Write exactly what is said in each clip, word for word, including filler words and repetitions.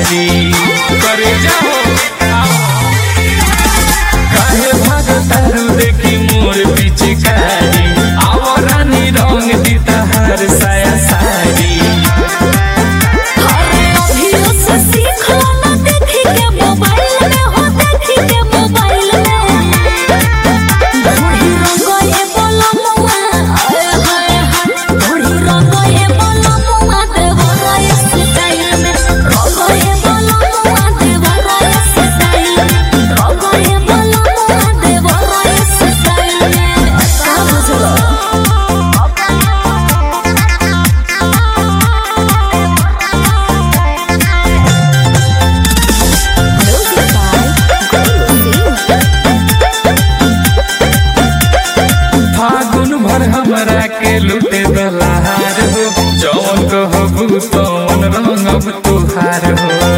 कारी करे जाओ काहे भाग तारू देखी मोर पीछे कारी आवरानी रंग दी तहार साया सारी हमरा के लुटे दलार हो जौन कहबू तौन रंगब तुहार हो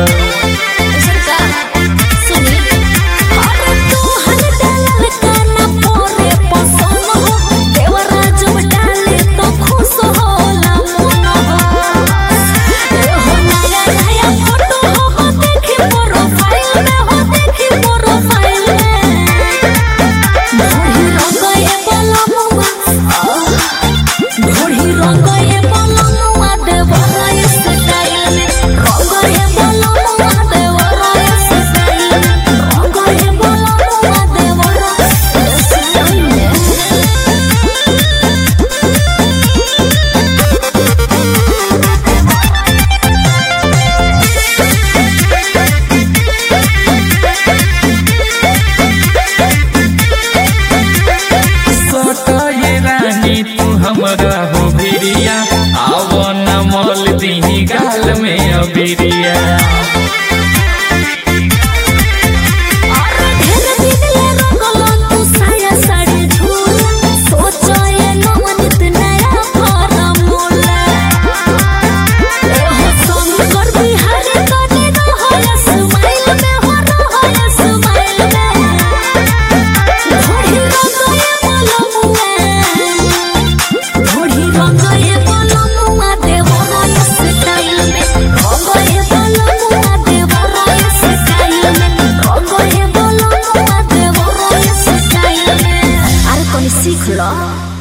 हमरा हो भिरिया आवन मल दी गाल में अबिरिया सीख लो।